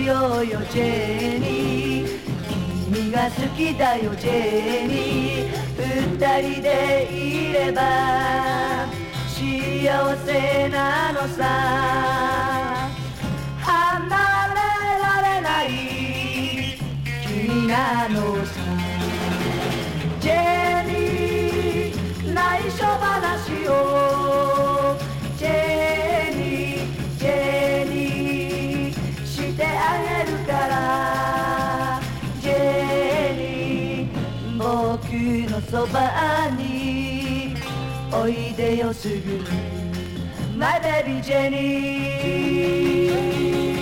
ようよジェニー、君が好きだよジェニー、二人でいれば幸せなのさ、離れられない君なのさ。ジェニー内緒話をジェニージェニーしてあげるから、ジェニー僕のそばにおいでよすぐ My baby Jenny